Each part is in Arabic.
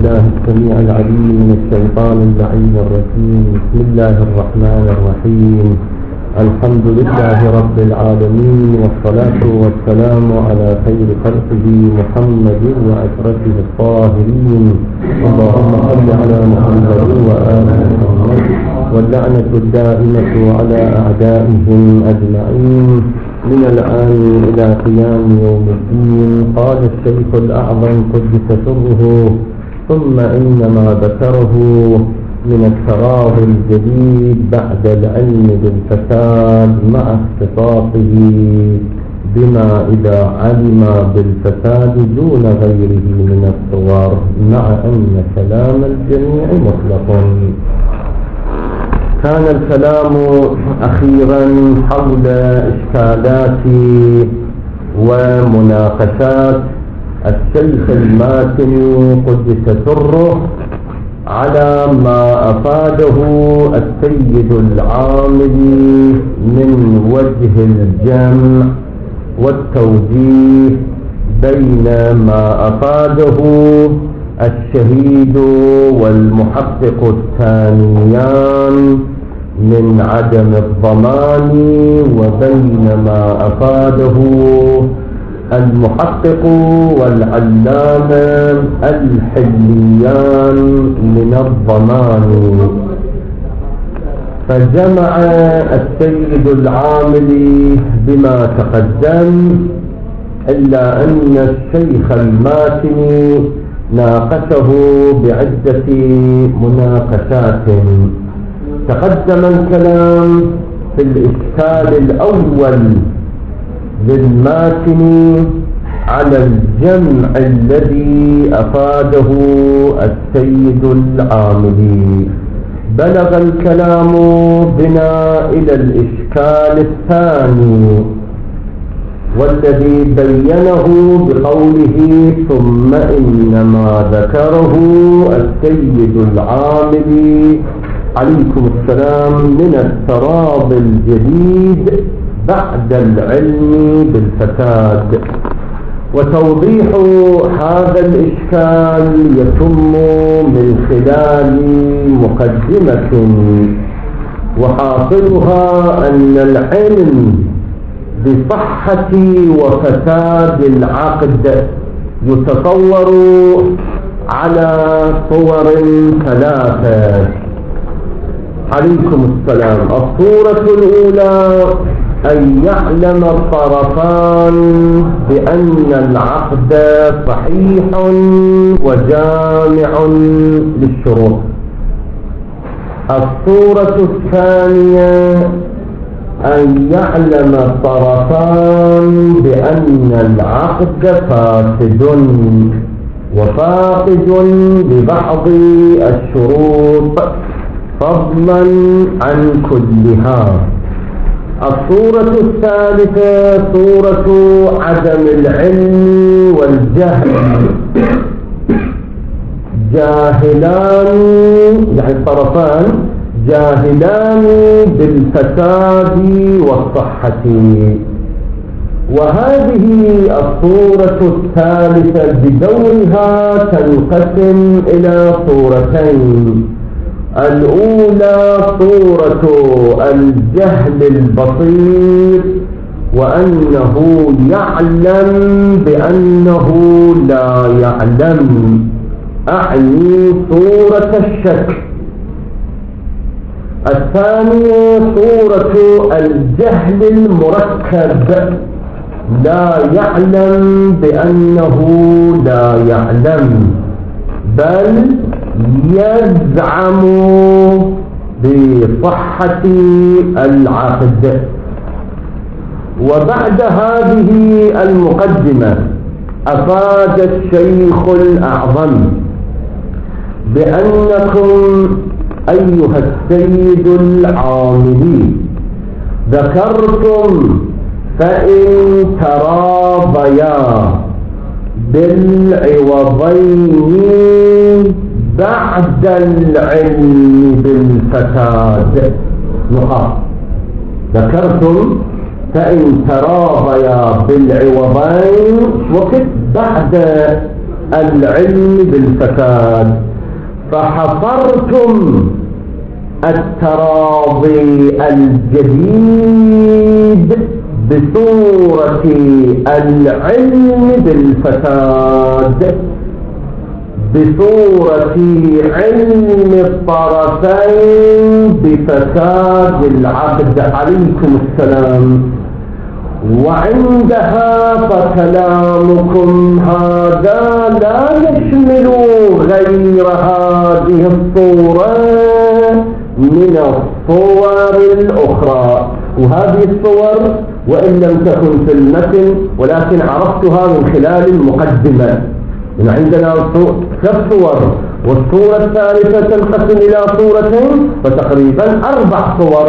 بالله السميع العليم من الشيطان اللعين الرجيم. بسم الله الرحمن الرحيم. الحمد لله رب العالمين، والصلاة والسلام على خير خلقه محمد وأشرفه الطاهرين. اللهم صل على محمد وآل محمد، واللعنة الدائمة على أعدائهم أجمعين من الآن إلى قيام يوم الدين. قال الشيخ الأعظم قدس سره: ثم إنما ذكره من التراضي الجديد بعد العلم بالفساد مع اختصاصه بما إذا علم بالفساد دون غيره من الصور، مع أن كلام الجميع مطلق. كان الكلام أخيرا حول إشكالات ومناقشات الشيخ الماتني قدس سره على ما أفاده السيد العاملي من وجه الجمع والتوجيه بين ما أفاده الشهيد والمحقق الثانيان من عدم الضمان، وبين ما أفاده المحقق والعلامة الحليان من الضمان. فجمع السيد العاملي بما تقدم، إلا أن الشيخ الماتني ناقشه بعدة مناقشات. تقدم الكلام في الإشكال الأول للماتني على الجمع الذي أفاده السيد العاملي. بلغ الكلام بنا إلى الإشكال الثاني، والذي بينه بقوله: ثم إنما ذكره السيد العاملي عليكم السلام من التراضي الجديد بعد العلم بالفساد. وتوضيح هذا الإشكال يتم من خلال مقدمة، وحاصلها أن العلم بصحة وفساد العقد يتصور على صور ثلاثة. عليكم السلام. الصورة الأولى أن يعلم الطرفان بأن العقد صحيح وجامع للشروط. الصورة الثانية أن يعلم الطرفان بأن العقد فاسد وفاقد لبعض الشروط فضلا عن كلها. الصورة الثالثة صورة عدم العلم والجهل. جاهلان، يعني الطرفان جاهلان بالفساد والصحة. وهذه الصورة الثالثة بدورها تنقسم إلى صورتين. الأولى صورة الجهل البسيط، وأنه يعلم بأنه لا يعلم، أعني صورة الشك. الثانية صورة الجهل المركب، لا يعلم بأنه لا يعلم، بل يزعم بصحة العقد. وبعد هذه المقدمة أفاد الشيخ الأعظم بأنكم أيها السيد العاملي ذكرتم: فإن تراضيا بالعوضين بعد العلم بالفساد. نقاط. ذكرتم فإن تراضيا بالعوضين وقت بعد العلم بالفساد، فحصرتم التراضي الجديد بصورة العلم بالفساد، بصورة علم الطرفين بفساد العقد. عليكم السلام. وعندها فكلامكم هذا لا يشمل غير هذه الصورة من الصور الأخرى. وهذه الصور وإن لم تكن في المتن ولكن عرفتها من خلال المقدمة. من عندنا ثلاث صور، والصورة الثالثة تنقسم إلى صورتين، فتقريبا 4 صور.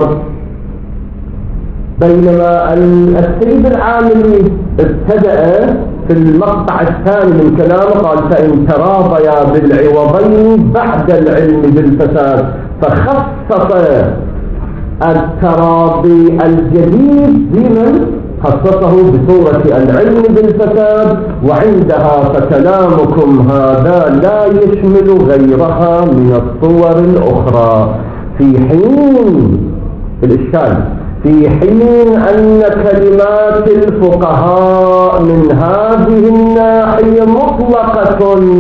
بينما السيد العاملي ابتدأ في المقطع الثاني من كلامه قال فإن تراضيا بالعوضين بعد العلم بالفساد، فخصص التراضي الجديد بمن خصصه بصورة العلم بالفساد. وعندها فكلامكم هذا لا يشمل غيرها من الصور الأخرى، في حين الإشكال في حين أن كلمات الفقهاء من هذه الناحية مطلقة،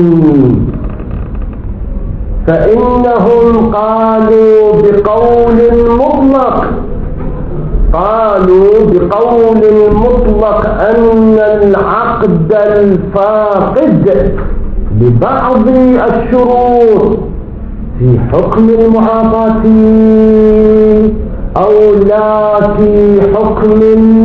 فإنهم قالوا بقول مطلق، قالوا بقول مطلق أن العقد الفاقد ببعض الشروط في حكم المعاطاة أو لا في حكم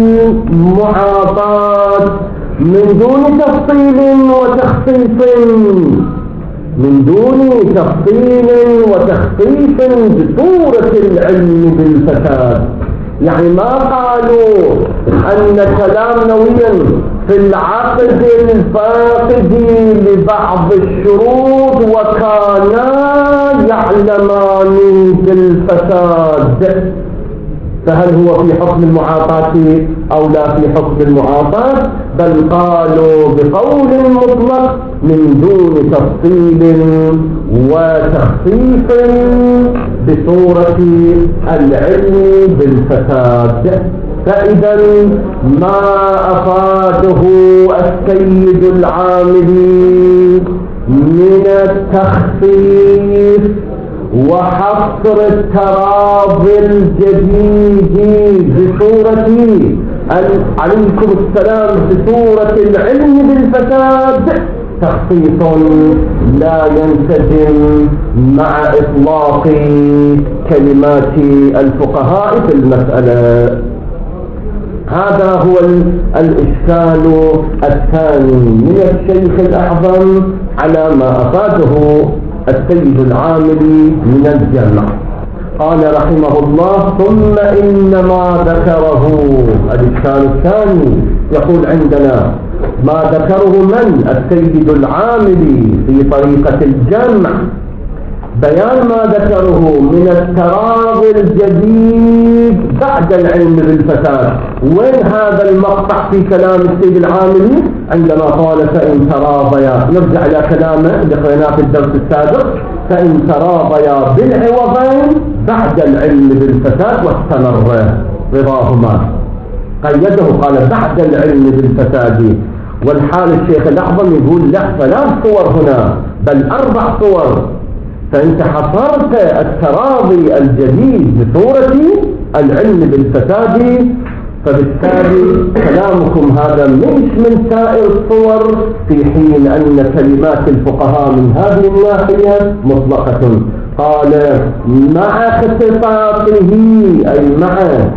المعاطاة من دون تفصيل وتخصيص، من دون تفصيل وتخصيص بصورة العلم بالفساد. يعني ما قالوا أن كلام نويا في العقد الفاقد لبعض الشروط وكانا يعلمان بالفساد، فهل هو في حكم المعاطاة أو لا في حكم المعاطاة؟ بل قالوا بقول مطلق من دون تفصيل وتخصيص بصورة العلم بالفساد. فإذا ما أفاده السيد العاملي من التخصيص وحصر التراضي الجديد بصورة عليكم السلام بصورة العلم بالفساد تخصيص لا ينسجم مع إطلاق كلمات الفقهاء في المسألة. هذا هو الإشكال الثاني من الشيخ الأعظم على ما أفاده السيد العاملي من الجمع. قال رحمه الله: ثم إنما ذكره الإشكال الثاني، يقول عندنا ما ذكره من السيد العاملي في طريقة الجمع، بيان ما ذكره من التراضي الجديد بعد العلم بالفساد. وين هذا المقطع في كلام السيد العاملي عندما قال فإن تراضيا؟ نرجع إلى كلامه اللي قرأناه في الدرس السابق: فإن تراضيا بالعوضين بعد العلم بالفساد واستمر رضاهما. قيده قال بعد العلم بالفساد. والحال الشيخ الأعظم يقول لا، 3 صور هنا بل 4 صور. فأنت حصرت التراضي الجديد بصورة العلم بالفساد، فبالتالي كلامكم هذا مش من سائر الصور، في حين أن كلمات الفقهاء من هذه الناحية مطلقة. قال مع اختصاصه أي مع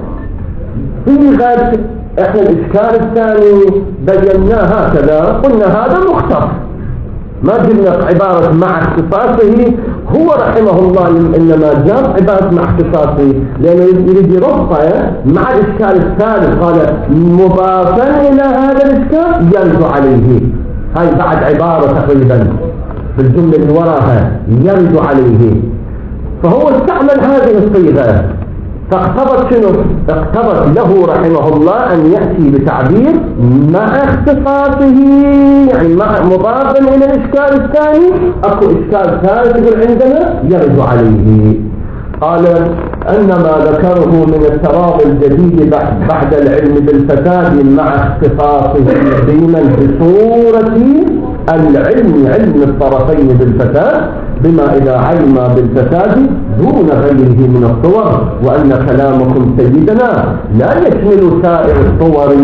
صيغة. احنا الإشكال الثاني بيناه هكذا، قلنا هذا مختص، ما جبنا عبارة مع اختصاصه. هو رحمه الله إنما جاب عبارة مع اختصاصه لأنه يريد يربطها مع الإشكال الثالث. قال مضافا إلى هذا الإشكال يرد عليه. هاي بعد عبارة تقريبا بالجملة اللي وراها يرد عليه، فهو استعمل هذه الصيغة. فاقتضت شنو؟ اقتضت له رحمه الله أن يأتي بتعبير مع اختصاصه، يعني مع مضافا إلى الإشكال الثاني. أكو إشكال ثالث يقول عندنا يرد عليه. قال أن ما ذكره من التراضي الجديد بعد العلم بالفساد مع اختصاصه يقينا بصورة العلم، علم الطرفين بالفساد، بما إذا علم بالفساد دون غيره من الصور، وأن كلامكم سيدنا لا يشمل سائر الصور،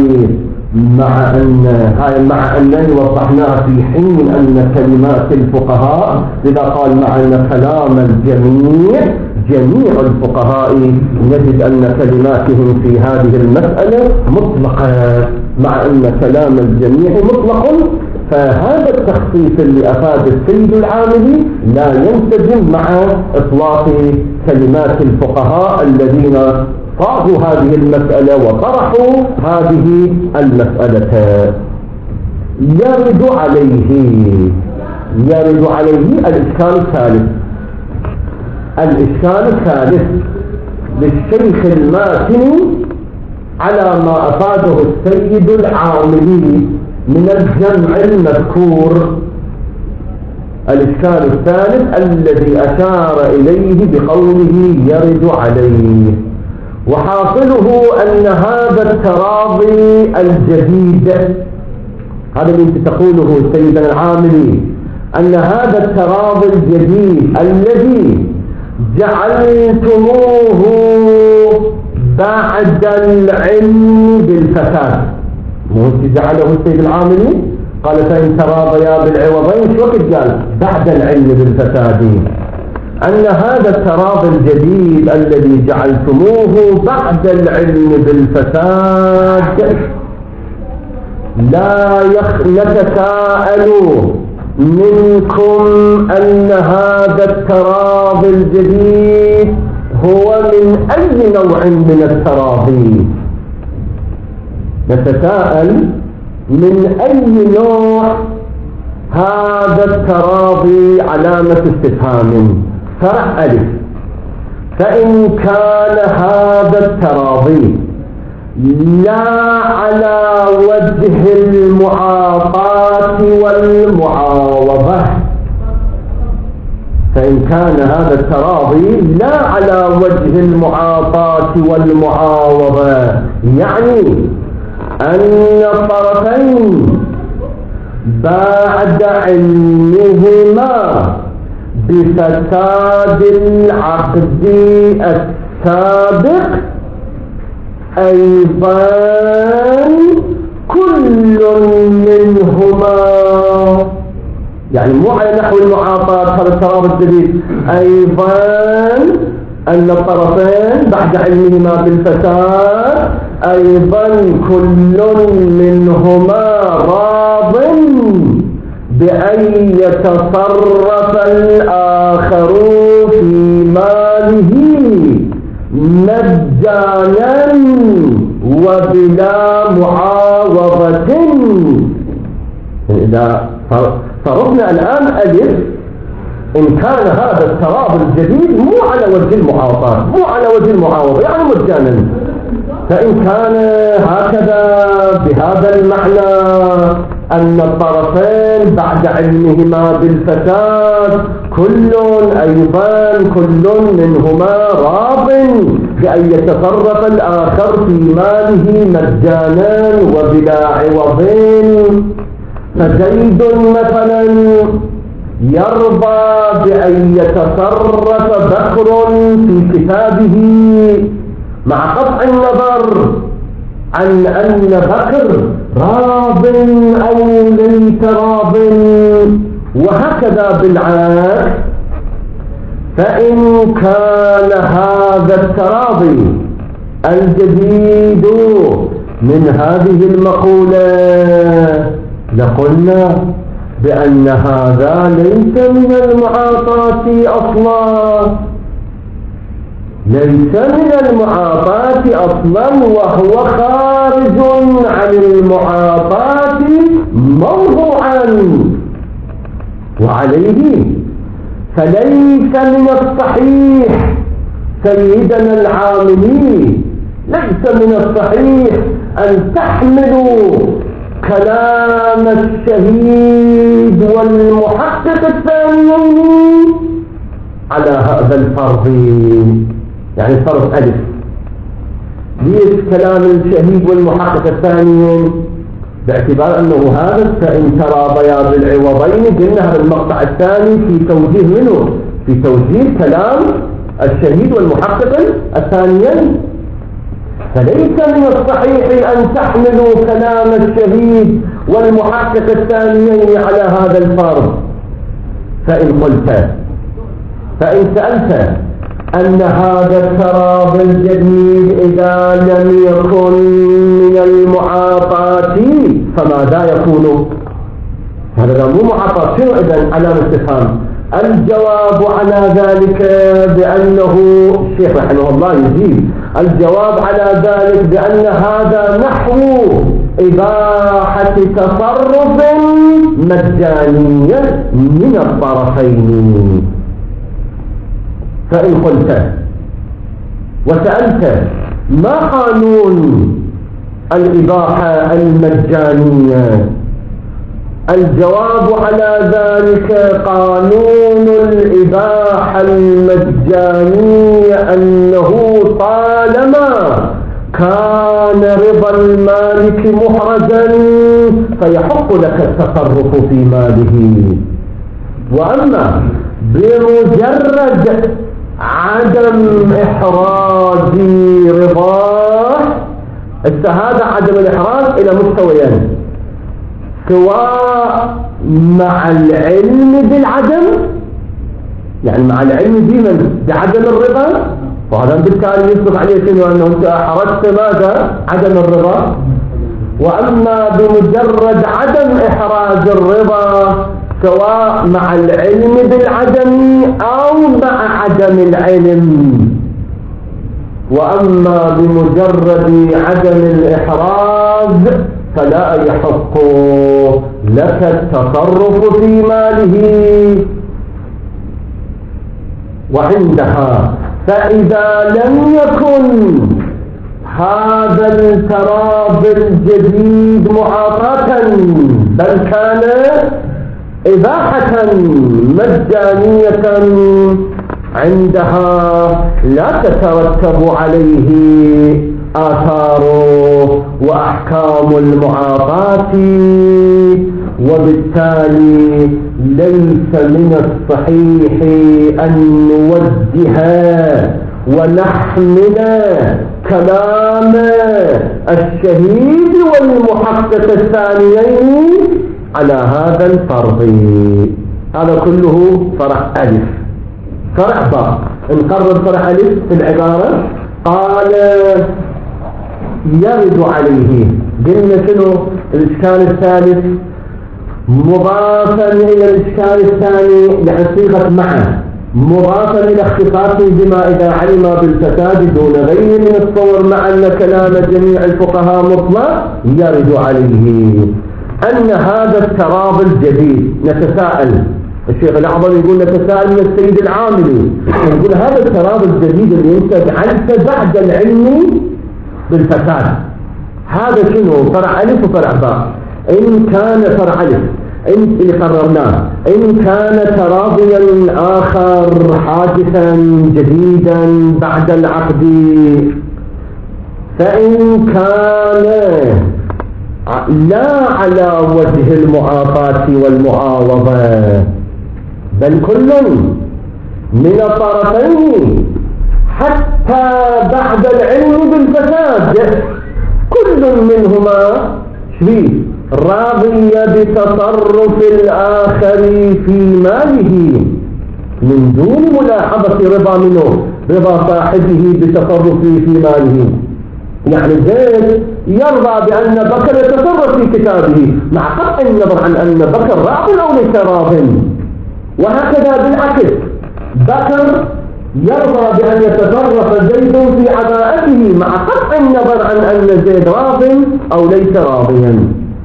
مع أنني وضحناها في حين أن كلمات الفقهاء إذا قال مع أن كلام الجميع، جميع الفقهاء نجد أن كلماتهم في هذه المسألة مطلقة، مع أن كلام الجميع مطلق. فهذا التخصيص اللي أفاد السيد العاملي لا ينسجم مع إطلاق كلمات الفقهاء الذين صاغوا هذه المسألة وطرحوا هذه المسألة. يرد عليه الإشكال الثالث. الإشكال الثالث للشيخ الماتني على ما أفاده السيد العاملي من الجمع المذكور. الإشكال الثالث الذي أشار إليه بقوله يرد عليه، وحاصله أن هذا التراضي الجديد، هذا اللي انت تقوله سيدنا العاملي، أن هذا التراضي الجديد الذي جعلتموه بعد العلم بالفساد، مو جعله السيد العاملي قال فإن تراضيا بالعوضين، شو وقت قال؟ بعد العلم بالفساد. أن هذا التراضي الجديد الذي جعلتموه بعد العلم بالفساد لا يتساءل منكم أن هذا التراضي الجديد هو من أي نوع من التراضي؟ نتساءل من أي نوع هذا التراضي؟ علامة استفهام. فرع ألف. فإن كان هذا التراضي لا على وجه المعاطاة والمعاوضة، فإن كان هذا التراضي لا على وجه المعاطاة والمعاوضة، يعني أن الطرفين بعد علمهما بفساد العقد السابق أيضا كل منهما، يعني مو على نحو المعاطاة هذا التراضي الجديد، أيضا أن الطرفين بعد علمهما بالفساد أيضا كل منهما راض بأن يتصرف الآخر في ماله مجانا وبلا معاوضة. إذا فرضنا الآن ألف، إن كان هذا التراضي الجديد مو على وجه المعاطاة، مو على وجه المعاوضة، يعني مجانا، فإن كان هكذا بهذا المعنى أن الطرفين بعد علمهما بالفساد كل منهما راض بأن يتصرف الآخر في ماله مجانا وبلا عوض. فزيد مثلا يرضى بأن يتصرف بكر في كتابه مع قطع النظر عن أن بكر راض أو ليس راض، وهكذا بالعكس. فإن كان هذا التراضي الجديد من هذه المقولة لقلنا بأن هذا ليس من المعاطاة أصلا، ليس من المعاطاة أصلا، وهو خارج عن المعاطاة موضوعا، وعليه فليس من الصحيح سيدنا العاملي ليس من الصحيح أن تحملوا كلام الشهيد والمحقق الثانيين على هذا الفرض، يعني فرض ألف. ليش كلام الشهيد والمحقق الثانيين؟ باعتبار أنه هذا فإن تراضيا بالعوضين، قلنا هذا المقطع الثاني في توجيه منه، في توجيه كلام الشهيد والمحقق الثانيين. فليس من الصحيح أن تحملوا كلام الشهيد والمحقق الثانيين على هذا الفرض. فإن سألت أن هذا التراضي الجديد إذا لم يكن من المعاطاة فماذا يكون؟ هذا مو معاطاة، شنو إذن علامة استفهام؟ الجواب على ذلك بأنه الشيخ رحمه الله يجيب الجواب على ذلك بأن هذا نحو إباحة تصرف مجانية من الطرفين. فإن قلت وسألت ما قانون الإباحة المجانية؟ الجواب على ذلك قانون الإباحة المجانية أنه طالما كان رضا المالك محرزا فيحق لك التصرف في ماله. وأما بمجرد عدم إحراز رضاه، هذا عدم الإحراز إلى مستويين، سواء مع العلم بالعدم، يعني مع العلم بعدم الرضا، وهذا بالتالي يصدق عليه شنو؟ أنه أنت أحرزت ماذا؟ عدم الرضا. وأما بمجرد عدم إحراز الرضا سواء مع العلم بالعدم أو مع عدم العلم. وأما بمجرد عدم الإحراز فلا يحق لك التصرف في ماله. وعندها فإذا لم يكن هذا التراضي الجديد معاطاة بل كان إباحة مجانية، عندها لا تترتب عليه آثار وأحكام المعاطاة، وبالتالي ليس من الصحيح أن نوجه ونحمل كلام الشهيد والمحقق الثانيين على هذا الفرض. هذا كله فرع ألف. فرع باء، نقرر فرع ألف في العبارة. قال يرد عليه، قلنا شنو الإشكال الثالث؟ مضافا إلى الإشكال الثاني يعني صيغة معه، مضافا إلى اختصاصه بما إذا علم بالفساد دون غيره من الصور، مع أن كلام جميع الفقهاء مطلق. يرد عليه أن هذا التراضي الجديد، نتساءل، الشيخ الأعظم يقول نتساءل من السيد العاملي، يقول هذا التراضي الجديد اللي انت جعلته بعد العلم بالفساد، هذا شنو؟ فرع ألف وفرع باء. إن كان فرع ألف اللي قررناه، إن كان تراضيا آخر حادثا جديدا بعد العقد، فإن كان لا على وجه المعاطاة والمعاوضة بل كل من الطرفين حتى بعد العلم بالفساد كل منهما راضي بتصرف الآخر في ماله من دون ملاحظة رضا منه، رضا صاحبه بتصرفه في ماله. يعني زيد يرضى بأن بكر يتصرف في كتابه مع قطع النظر عن أن بكر راض أو ليس راض، وهكذا بالعكس بكر يرضى بأن يتصرف زيد في عباءته مع قطع النظر عن أن زيد راض أو ليس راضيا.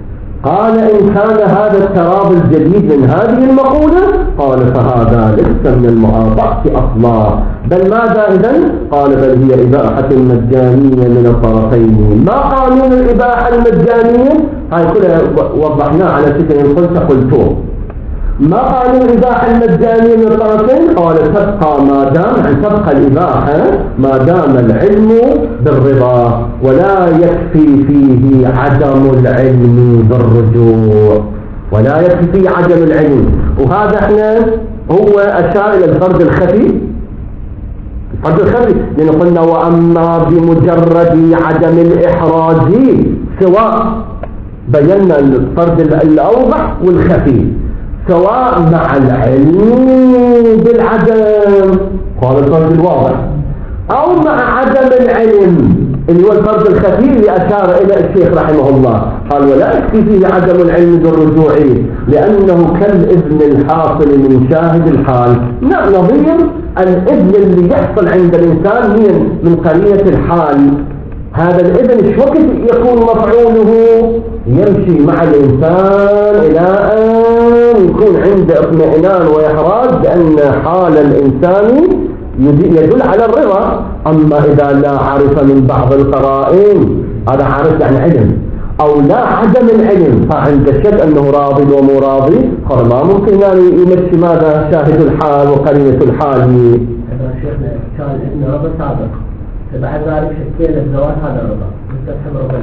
قال إن كان هذا التراضي الجديد من هذه المقولة قال فهذا ليس من المعاطاة أصلا، بل ماذا إذن؟ قال بل هي إباحة مجانية من الطرفين. ما قانون الإباحة المجانية؟ هاي كلها وضحناه على شكل قلته. ما قانون الإباحة المجانية من الطرفين؟ قال تبقى ما دام تبقى الإباحة ما دام العلم بالرضا، ولا يكفي فيه عدم العلم بالرجوع، ولا يكفي فيه عدم العلم. وهذا احنا هو أشار إلى الفرد الخفي. الفرد الخفي لأن قلنا وأما بمجرد عدم الإحراج سواء بينا الفرد الأوضح والخفي، سواء مع العلم بالعدم قال الفرد الواضح، أو مع عدم العلم اللي هو الفرد الخفي اللي أشار إلى الشيخ رحمه الله. قال ولا يكفي فيه عدم العلم بالرجوع لأنه كالإذن الحاصل من شاهد الحال، نظير الإذن اللي يحصل عند الإنسان من قرية الحال. هذا الإذن ايش وقت يكون مفعوله؟ يمشي مع الإنسان إلى أن يكون عنده اطمئنان وإحراج بأن حال الإنسان يدل على الرضا. أما إذا لا عرف من بعض القرائن، هذا عارف يعني علم، أو لا عدم العلم فعند الشك أنه راضي ومو راضي، قال ما ممكن أن يمشي ماذا شاهد الحال وقرينة الحال. شيخنا كان إنه رضا سابق، بعد ذلك شكينا الزواج هذا رضا نستفهم رضا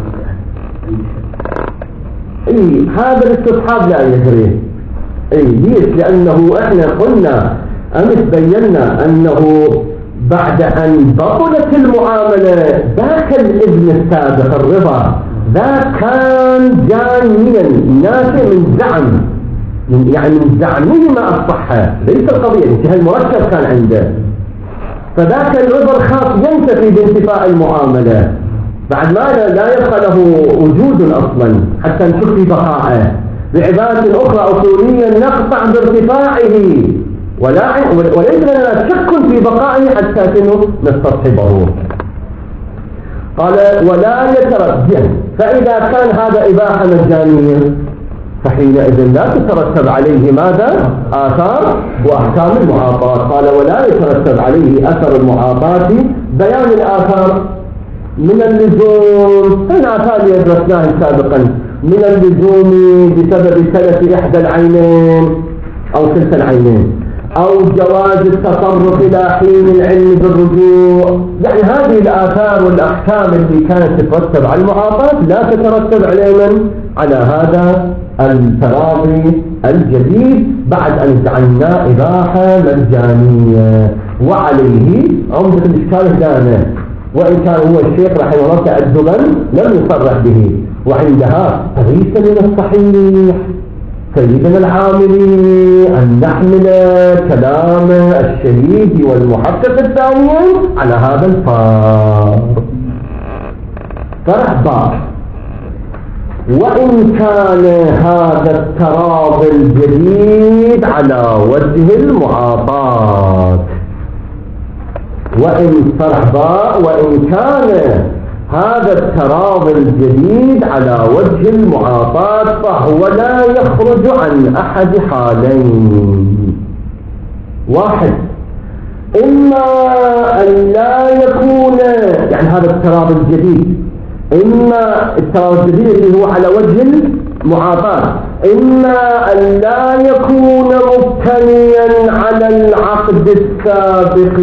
هذا الاستصحاب لا يجري. ليش؟ لأنه احنا قلنا أمس بينا أنه بعد أن بطلت المعاملة ذاك الإذن السابق الرضا ذاك كان جانيا ناشئ من زعم، يعني من زعمه ما الصحة، ليس القضية انتهى المركب كان عنده، فذاك الرضا الخاص ينتفي بانتفاء المعاملة، بعد ما لا يبقى له وجود أصلا حتى نشك في بقائه. بعبارة أخرى أصوليا نقطع بارتفاعه وليس لنا شك في بقائه حتى نستصحبه. قال ولا يترتب، فإذا كان هذا إباحة مجانية فحينئذ لا تترتب عليه ماذا؟ آثار وأحكام المعاطاة. قال ولا يترتب عليه أثر المعاطاة بيان الآثار من اللزوم، الآثار اللي أدرسناها سابقا، من اللزوم بسبب تلف إحدى العينين أو كلتا العينين، أو جواز التصرف إلى حين العلم بالرجوع. يعني هذه الآثار والأحكام التي كانت تترتب على المعاطاة لا تترتب على هذا التراضي الجديد بعد أن جعلنا إباحة مجانية. وعليه عمدة الإشكال هنا، وإن كان هو الشيخ رحمه الله تأدبا لم يصرح به، وعندها ليس من الصحيح سيدنا العاملي أن نحمل كلام الشهيد والمحقق الثانيين على هذا الفرق. فرح بار وإن كان هذا التراضي الجديد على وجه المعاطاة، وإن كان هذا التراضي الجديد على وجه المعاطاة فهو لا يخرج عن أحد حالين. واحد، إما أن لا يكون يعني هذا التراضي الجديد، إما التراضي الجديد اللي هو على وجه المعاطاة، إما أن لا يكون مبتنيا على العقد السابق،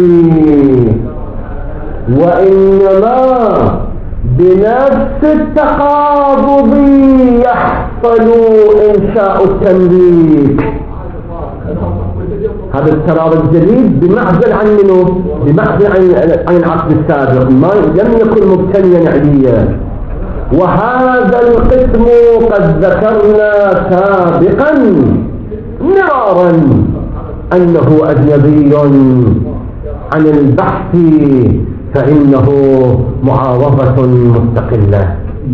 وإنما بنفس التقابض يحصل إنشاء التمليك. هذا التراضي الجديد بمعزل عن منه، بمعزل عن العقد السابق، ما لم يكن مبتنيا عليا. وهذا القسم قد ذكرنا سابقا مرارا أنه أجنبي عن البحث، فإنه معاوضة مستقلة.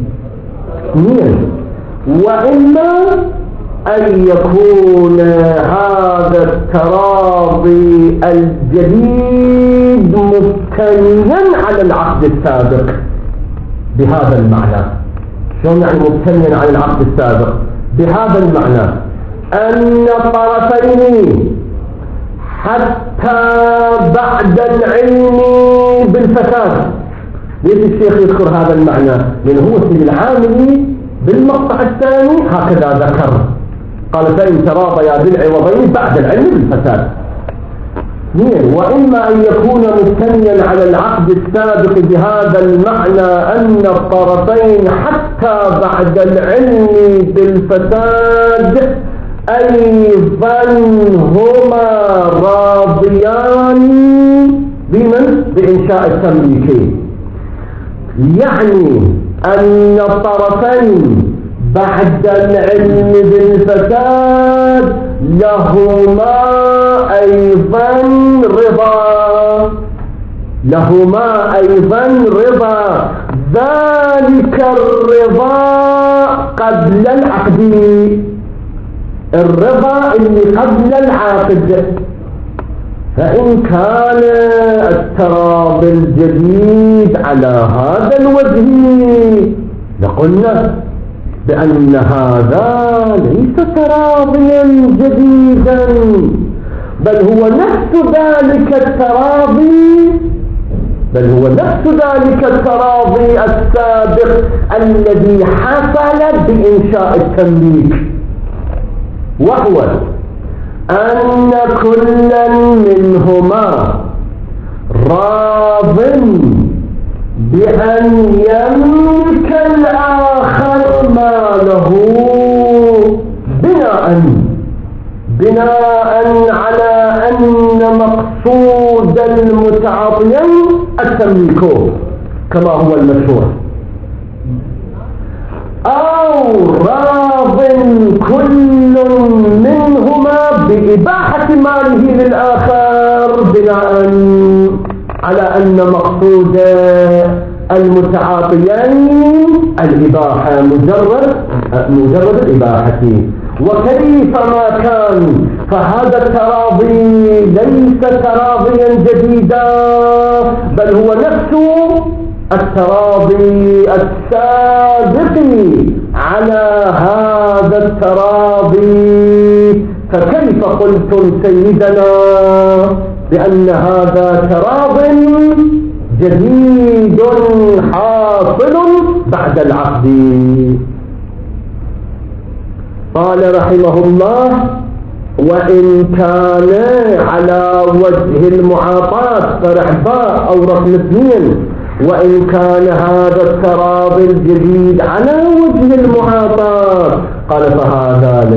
وإما أن يكون هذا التراضي الجديد مبتنيا على العقد السابق بهذا المعنى، شلون يعني مبتنيا على العقد السابق؟ بهذا المعنى أن الطرفين حتى بعد العلم بالفساد. ليش الشيخ يذكر هذا المعنى؟ لأنه هو سيد العاملي بالمقطع الثاني هكذا ذكر، قال فإن تراضيا بالعوضين بعد العلم بالفساد. وإما أن يكون مبتنيا على العقد السابق بهذا المعنى أن الطرفين حتى بعد العلم بالفساد أيضا هما راضيان بإنشاء التمليكين. يعني أن الطرفين بعد العلم بالفساد لهما أيضا رضا، ذلك الرضا قبل العقد، الرضا اللي قبل العقد. فإن كان التراضي الجديد على هذا الوجه لقلنا بأن هذا ليس تراضيا جديدا، بل هو نفس ذلك التراضي السابق الذي حصل بإنشاء التمليك، وهو أن كل منهما راض بأن يملك الآخر ماله بناء على أن مقصود المتعاطيين التمليك كما هو المشهور، أو راض كل منهما بإباحة ماله للآخر بناء على أن مقصود المتعاطيين الإباحة، مجرد الإباحة. وكيفما كان فهذا التراضي ليس تراضيا جديدا، بل هو نفس التراضي السابق على هذا التراضي. فكيف قلتم سيدنا بأن هذا تراض جديد حاصل بعد العقد؟ قال رحمه الله: وإن كان على وجه المعاطاة فرحباء أو رقم 2، وإن كان هذا التراضي الجديد على وجه المعاطاة، قال فهذا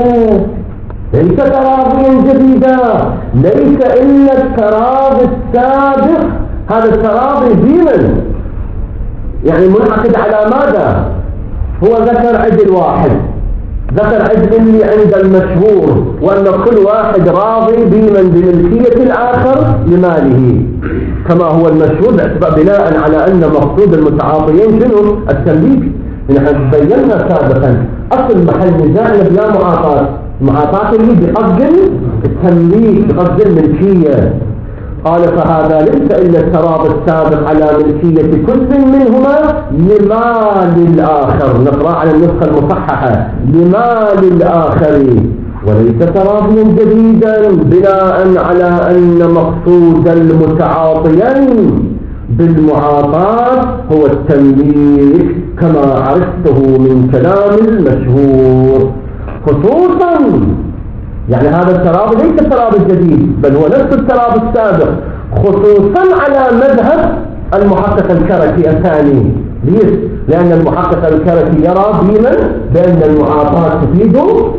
ليس تراضيا جديدا، ليس إلا التراضي السابق. هذا التراضي ديما يعني منعقد على ماذا؟ هو ذكر عدل واحد، ذكر عدل اللي عند المشهور، وأن كل واحد راضي بملكية الآخر لماله كما هو المشهور، بناء على أن مقصود المتعاطيين شنو؟ التمليك. نحن بينا سابقا أصل محل نزاعنا بلا معاطاة اللي بقصد التمليك، بقصد الملكية. قال فهذا ليس إلا التراضي السابق على ملكية كل منهما لمال الآخر، نقرأ على النسخة المصححة لمال الآخر، وليس تراضيا جديدا بناء على أن مقصود المتعاطيين بالمعاطاة هو التمليك كما عرفته من كلام المشهور. خصوصا يعني هذا التراضي ليس تراضي جديد، بل هو نفس التراضي السابق، خصوصا على مذهب المحقق الكركي الثاني. ليش؟ لأن المحقق الكركي يرى بأن المعاطاة تفيد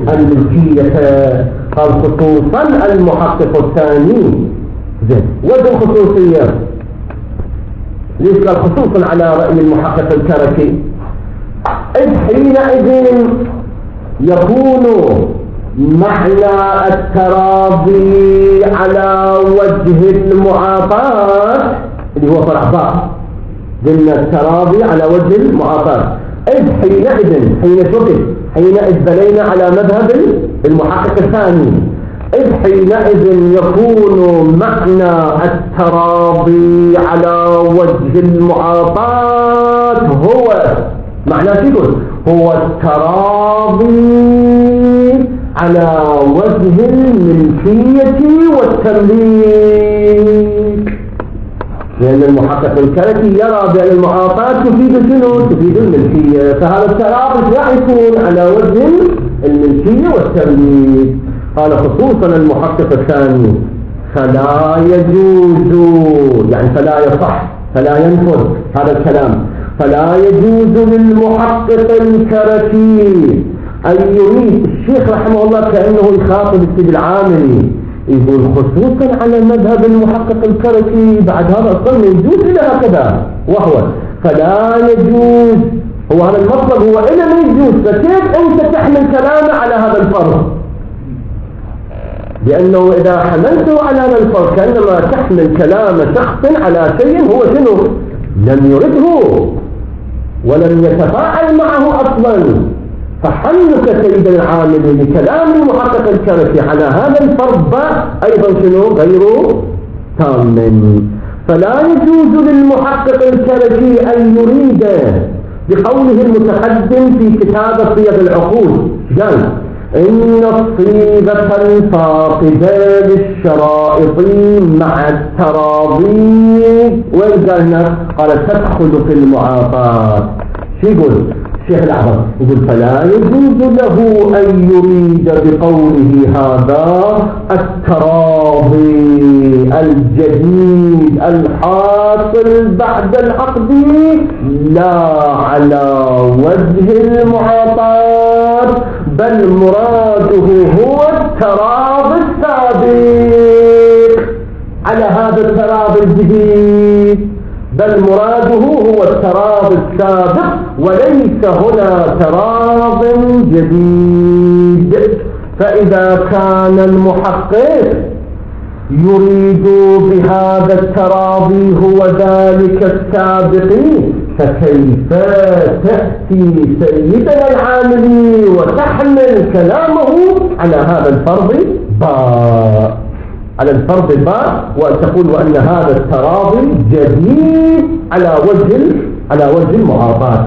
الملكية، قال خصوصا المحقق الثاني. وجه الخصوصية ليش قال خصوصا على رأي المحقق الكركي؟ إذ حينئذ يكون معنى التراضي على وجه المعاطاة اللي هو فرحباء، قلنا التراضي على وجه المعاطاة. إذ حينئذ بلينا على مذهب المحقق الثاني. إذ حينئذ يكون معنى التراضي على وجه المعاطاة هو معناه يقول هو التراضي على وجه الملكية والتمليك، لأن المحقق الكلفي يرى بأن المعاطاة تفيد شنو؟ تفيد الملكية، فهذا التراضي لا يكون على وجه الملكية والتمليك. قال خصوصا المحقق الثاني فلا يجوز، يعني فلا يصح فلا ينفذ هذا الكلام، فلا يجوز للمحقق الكركي أن يريد. الشيخ رحمه الله كأنه يخاطب السيد العاملي، يقول خصوصا على مذهب المحقق الكركي، بعد هذا أصلا يجوز إلى هكذا، وهو فلا يجوز. هو هذا المطلب هو إلى ما يجوز، فكيف أنت تحمل كلامه على هذا الفرض؟ لأنه إذا حملته على هذا الفرض كأنما تحمل كلام شخص على شيء هو شنو؟ لم يرده ولم يتفاعل معه أصلا. فحملك سيد العامل لكلام المحقق الكركي على هذا الفرض أيضا شنو؟ غير تام. فلا يجوز للمحقق الكركي أن يريد بقوله المتقدم في كتاب صيغ العقود، قال إن الصيغة الفاقدة للشرائط مع التراضي، وين قالنا؟ قال تدخل في المعاطاة. شو يقول الشيخ الأعظم؟ يقول فلا يجوز له أن يريد بقوله هذا التراضي الجديد الحاصل بعد العقد لا على وجه المعاطاة، بل مراده هو التراضي السابق على هذا التراضي الجديد، بل مراده هو التراضي السابق وليس هنا تراض جديد. فإذا كان المحقق يريد بهذا التراضي هو ذلك السابق، فكيف تأتي سيدنا العاملي وتحمل كلامه على هذا الفرض على الفرض وتقول وأن هذا التراضي جديد على وجه المعاطاة.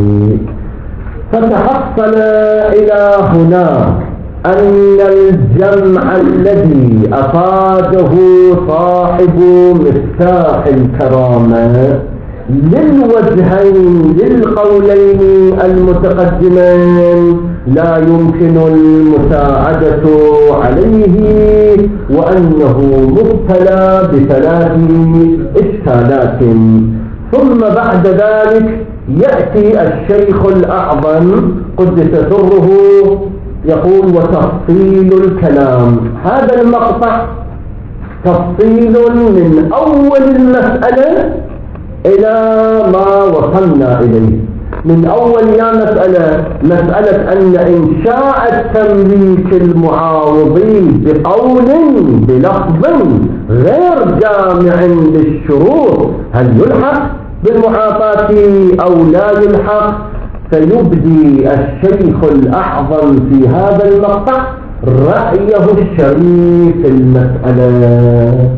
فتحصل إلى هنا أن الجمع الذي أفاده صاحب مفتاح الكرامة للوجهين للقولين المتقدمين لا يمكن المساعدة عليه، وأنه مبتلى بثلاث إشكالات. ثم بعد ذلك يأتي الشيخ الأعظم قدس سره يقول وتفصيل الكلام. هذا المقطع تفصيل من أول المسألة إلى ما وصلنا إليه. من أول يا مسألة أن إنشاء التمليك المعاوضين بقول بلفظ غير جامع للشروط هل يلحق بالمعاطاة أو لا يلحق. فيبدي الشيخ الأعظم في هذا المقطع رأيه الشريف في المسألة،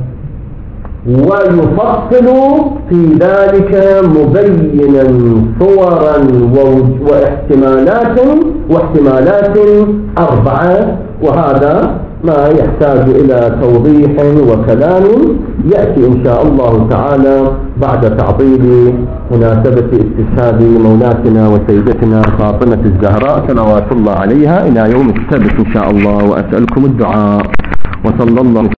ويفصل في ذلك مبينا صورا واحتمالات أربعة، وهذا ما يحتاج إلى توضيح وكلام يأتي إن شاء الله تعالى بعد تعطيل مناسبة استشهاد مولاتنا وسيدتنا فاطمة الزهراء صلوات الله عليها إلى يوم السبت إن شاء الله. وأسألكم الدعاء. وصلى الله